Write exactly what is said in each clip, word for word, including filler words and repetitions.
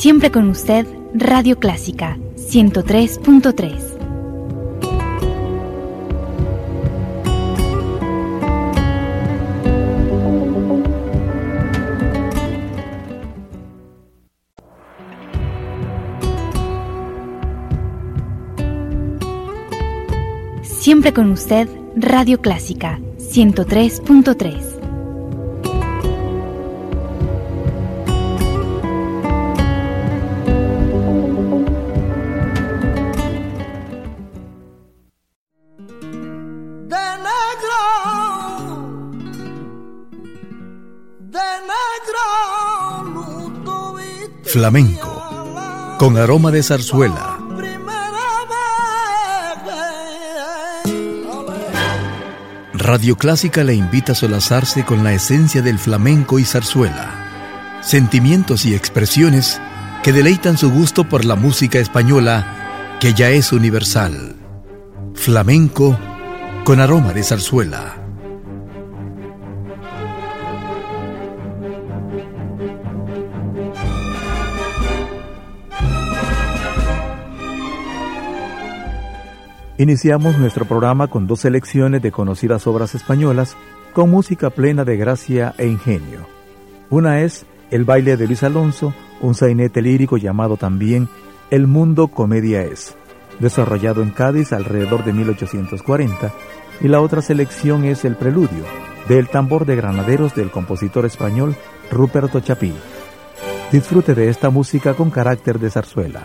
Siempre con usted, Radio Clásica ciento tres punto tres. Siempre con usted, Radio Clásica ciento tres punto tres. Flamenco, con aroma de zarzuela. Radio Clásica le invita a solazarse con la esencia del flamenco y zarzuela, sentimientos y expresiones que deleitan su gusto por la música española, que ya es universal. Flamenco con aroma de zarzuela. Iniciamos nuestro programa con dos selecciones de conocidas obras españolas con música plena de gracia e ingenio. Una es El baile de Luis Alonso, un sainete lírico llamado también El mundo comedia es, desarrollado en Cádiz alrededor de mil ochocientos cuarenta, y la otra selección es El preludio, del tambor de granaderos del compositor español Ruperto Chapí. Disfrute de esta música con carácter de zarzuela.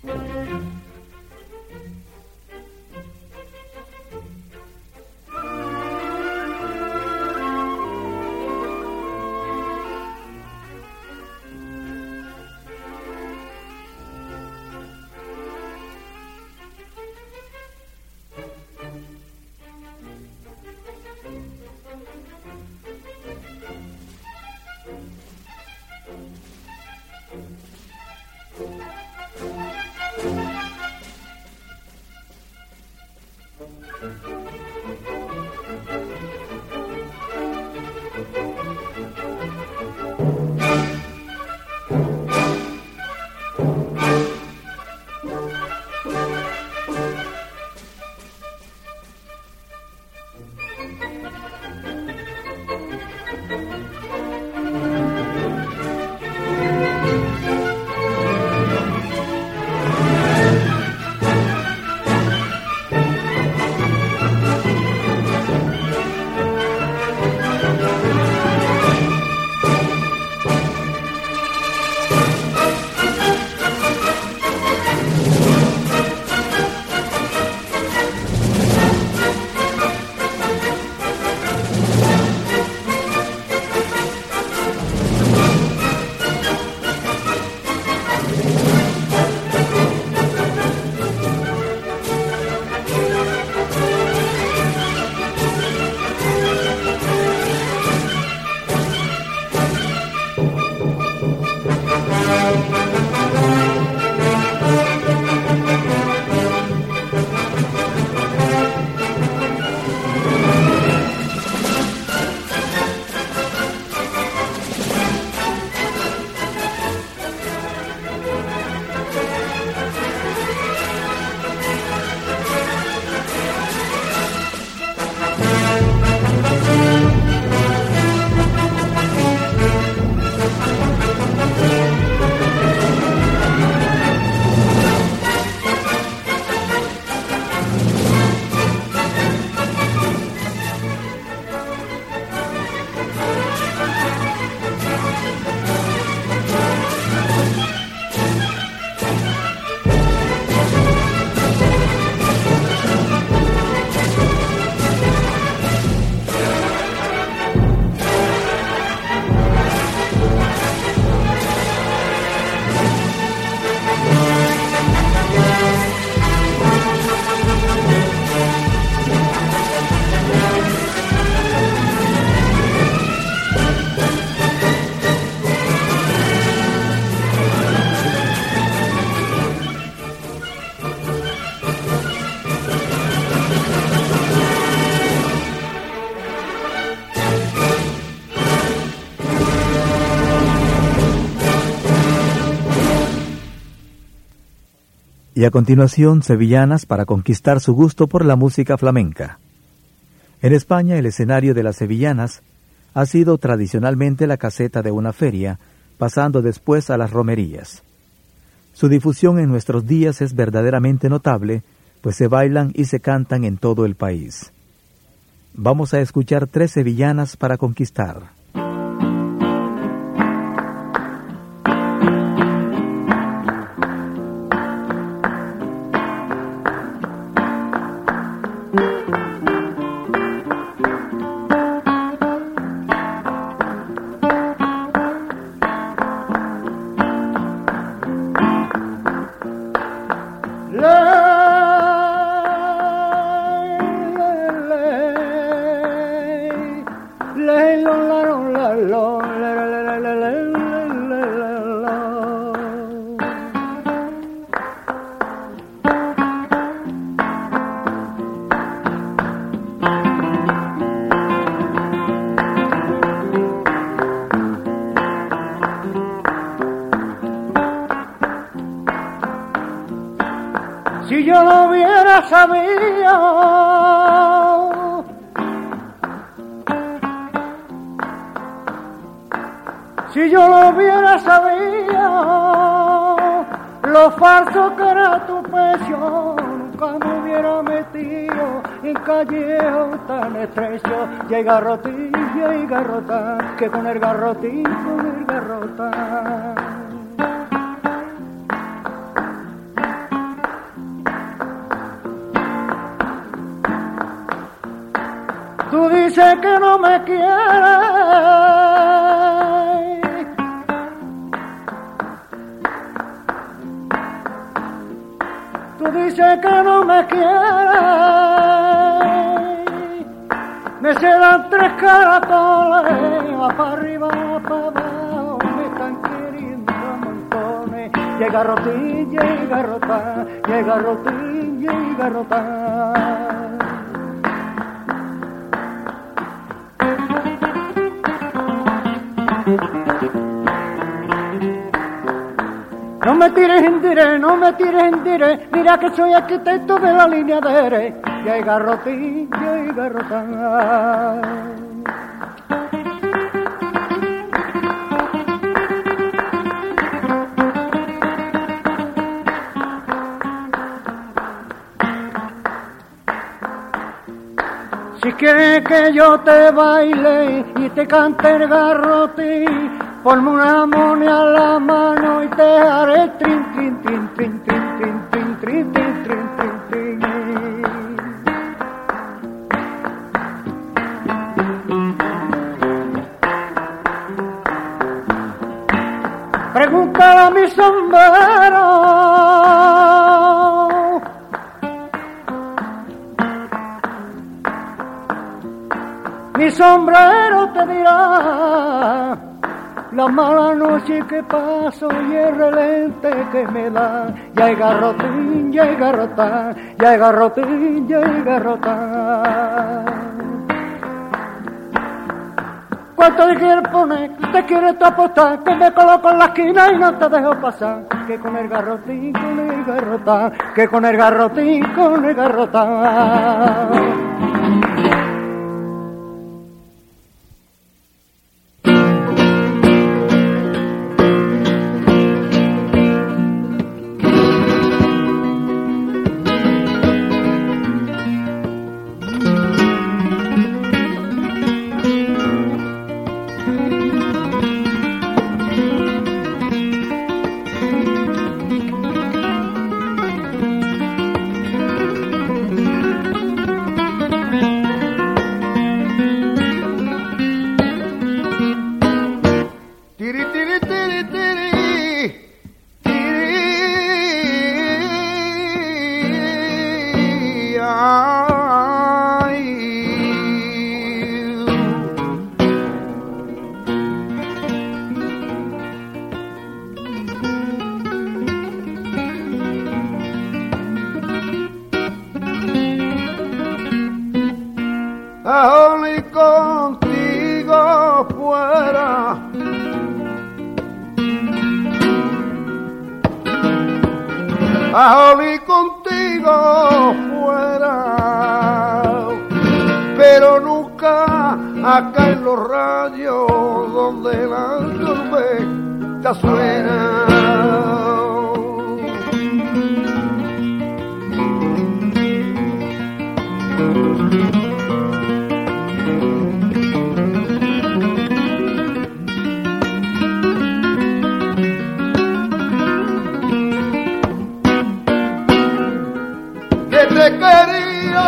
Y a continuación, sevillanas para conquistar su gusto por la música flamenca. En España, el escenario de las sevillanas ha sido tradicionalmente la caseta de una feria, pasando después a las romerías. Su difusión en nuestros días es verdaderamente notable, pues se bailan y se cantan en todo el país. Vamos a escuchar tres sevillanas para conquistar. Si yo lo hubiera sabido, si yo lo hubiera sabido, lo falso que era tu pecho, nunca me hubiera metido en callejón tan estrecho. Y hay garrotín, y hay garrotán, que con el garrotín, con el garrotán. dices que no me quieres, tú dices que no me quieres, me serán tres caracoles, va para arriba, va para abajo, me están queriendo a montones. Llega Rotín, llega Rotá, llega Rotín, llega Rotá. No me tires en dire, no me tires en dire, mira que soy arquitecto de la línea de Jerez. Llega Rotín, llega Rotá. Si quieres que yo te baile y te cante el garrotín, ponme una moneda a la mano y te haré trin, trin, trin, trin, trin, trin, trin, trin, trin, trin, trin, trin. Pregúntale a mi sombrero, mi sombrero te dirá la mala noche que paso y el relente que me da. Llega Rotín, llega Rotá, llega Rotín, llega Rotá. ¿Cuánto te quieres poner? ¿Te quieres tú apostar? Que me coloco en la esquina y no te dejo pasar. Que con el garrotín, con el garrotá, que con el garrotín, con el garrotá. Aoli contigo fuera, aoli contigo fuera, pero nunca acá en los radios donde la tormenta suena. Te quería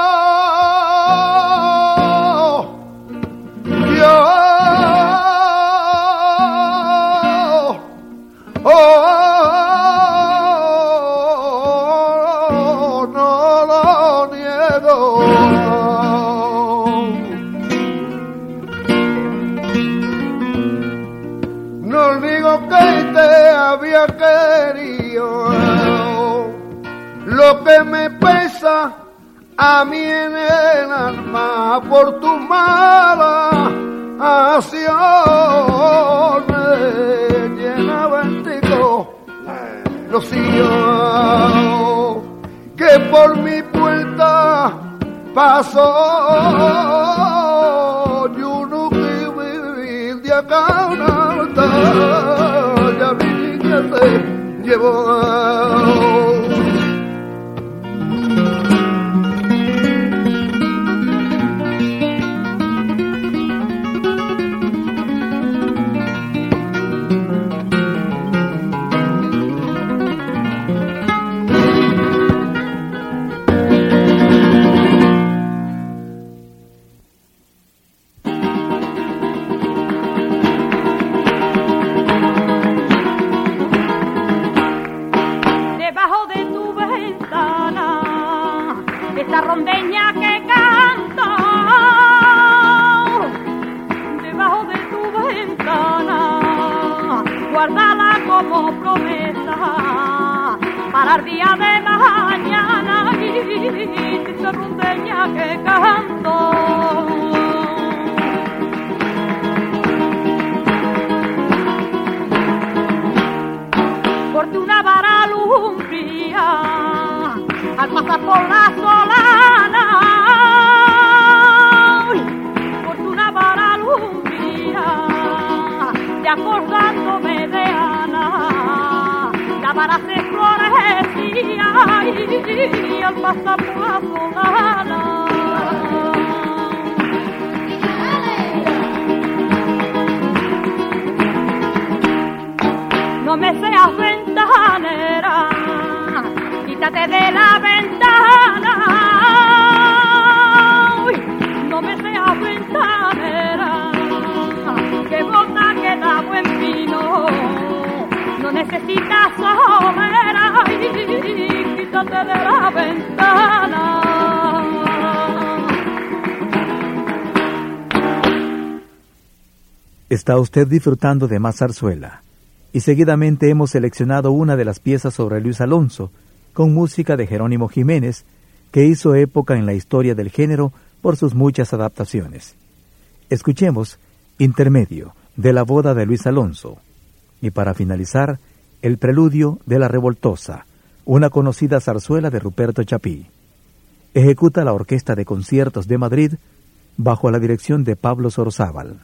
yo, oh, no lo niego. No digo que te había querido, lo que me pesa a mí en el alma por tu mala acciones llena vértigo los hijos que por mi puerta pasó. Yo no quiero vivir de acá una batalla, mi niña se llevó. rondeña que canto debajo de tu ventana, guárdala como promesa para el día de mañana. Y esa rondeña que canto corte una vara lumbría al pasar por la solana, corte una vara lumbría y acordándome de Ana, la vara se florecía y al pasar por la solana. No me seas ventanera, quítate de la ventana. Uy, no me seas ventanera, que bota que da buen vino. No necesitas somera, y quítate de la ventana. Está usted disfrutando de más zarzuela. Y seguidamente hemos seleccionado una de las piezas sobre Luis Alonso, con música de Jerónimo Jiménez, que hizo época en la historia del género por sus muchas adaptaciones. Escuchemos Intermedio, de la boda de Luis Alonso. Y para finalizar, el preludio de La Revoltosa, una conocida zarzuela de Ruperto Chapí. Ejecuta la Orquesta de Conciertos de Madrid, bajo la dirección de Pablo Sorozábal.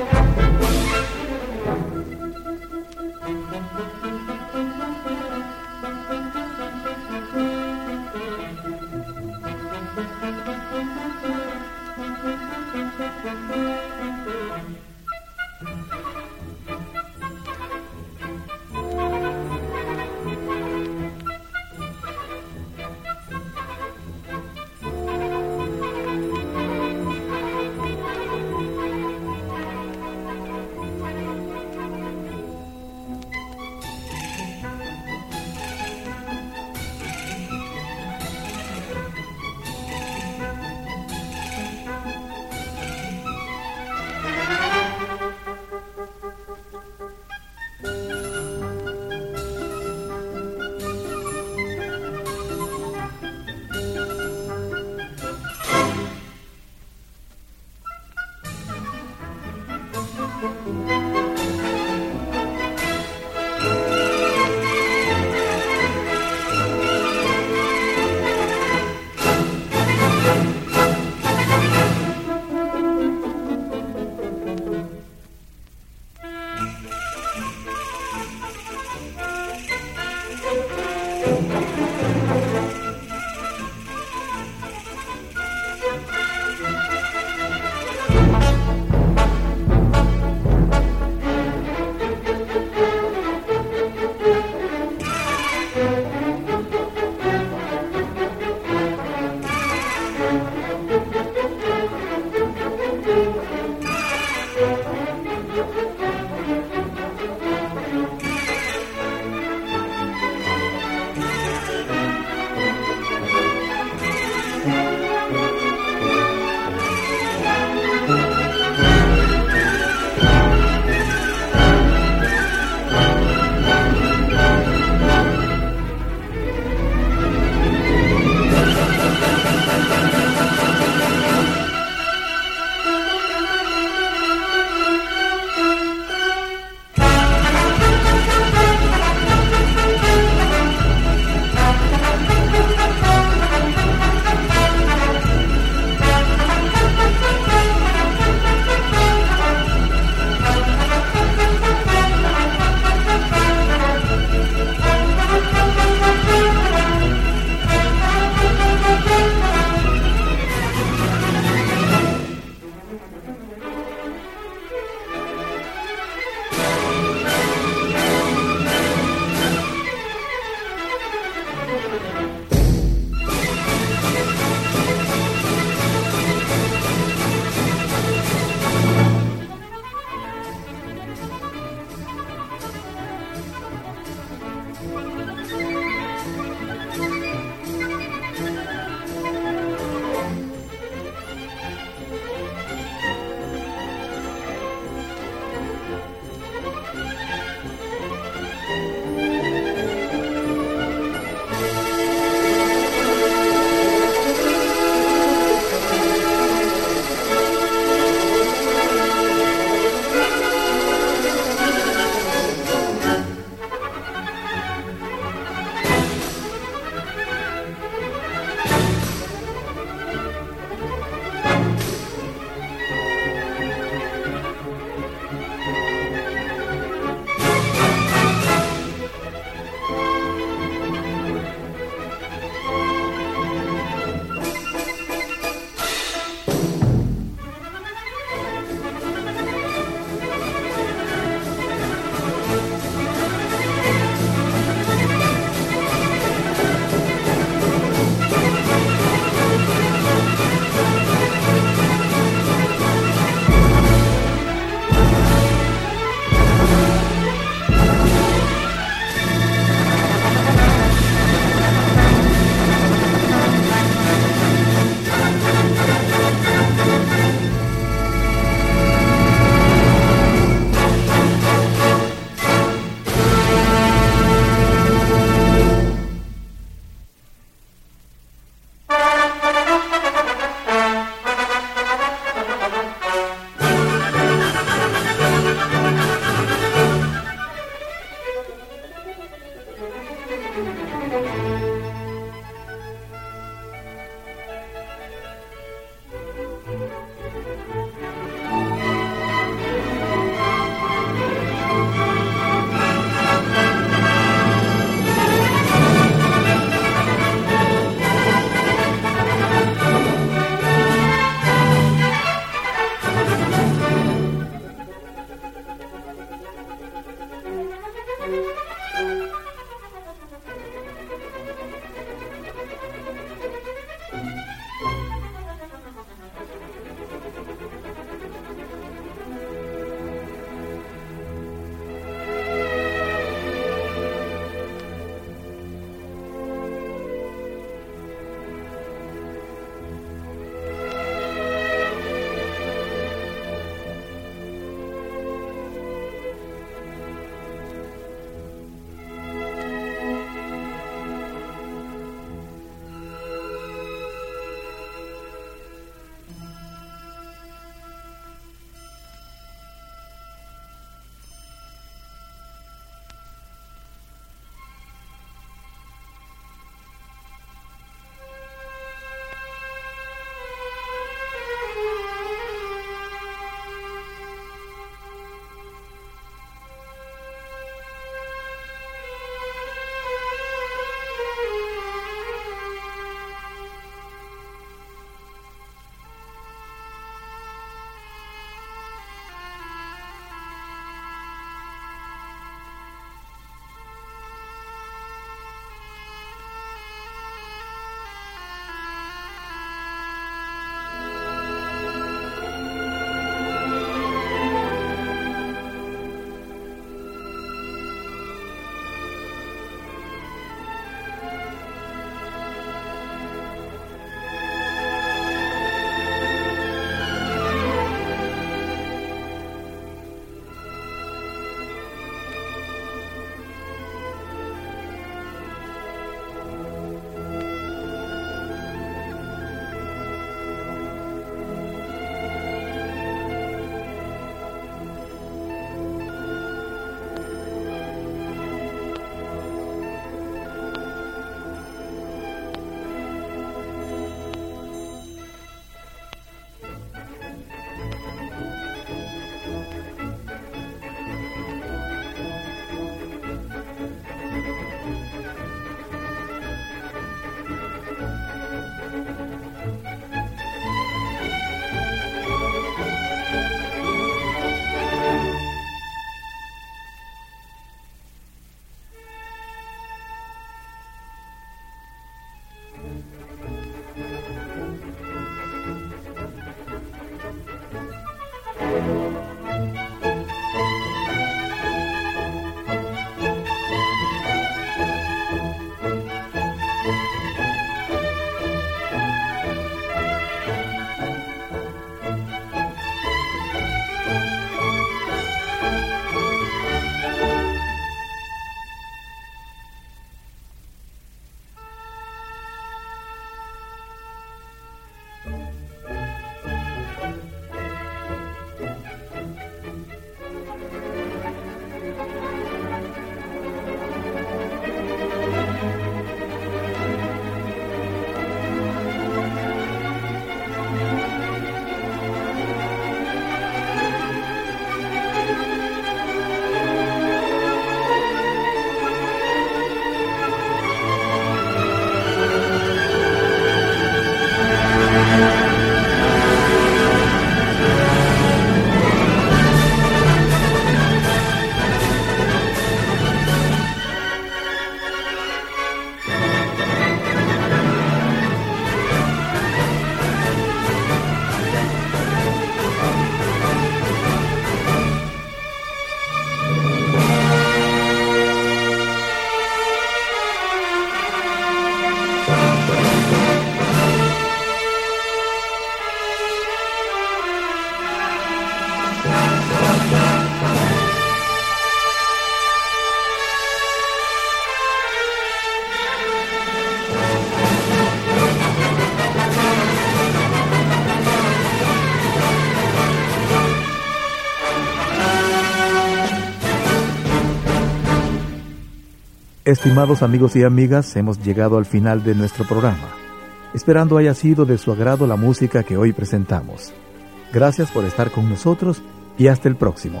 Estimados amigos y amigas, hemos llegado al final de nuestro programa, esperando haya sido de su agrado la música que hoy presentamos. Gracias por estar con nosotros y hasta el próximo.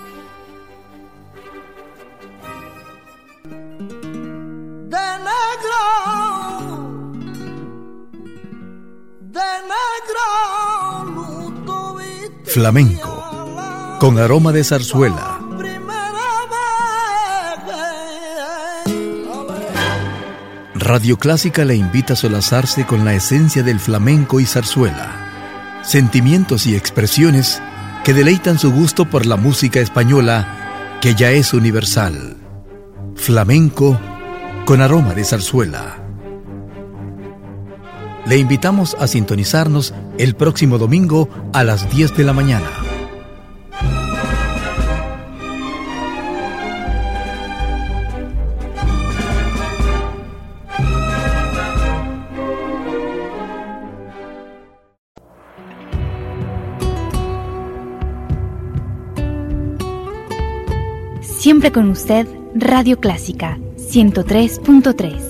Flamenco, con aroma de zarzuela. Radio Clásica le invita a solazarse con la esencia del flamenco y zarzuela, sentimientos y expresiones que deleitan su gusto por la música española, que ya es universal. Flamenco con aroma de zarzuela. Le invitamos a sintonizarnos el próximo domingo a las diez de la mañana. Siempre con usted, Radio Clásica ciento tres punto tres.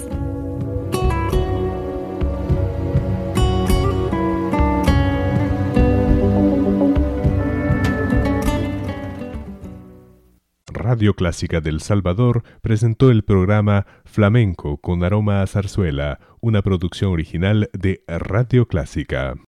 Radio Clásica del Salvador presentó el programa Flamenco con aroma a zarzuela, una producción original de Radio Clásica.